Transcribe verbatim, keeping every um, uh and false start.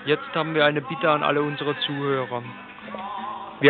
Jetzt haben wir eine Bitte an alle unsere Zuhörer.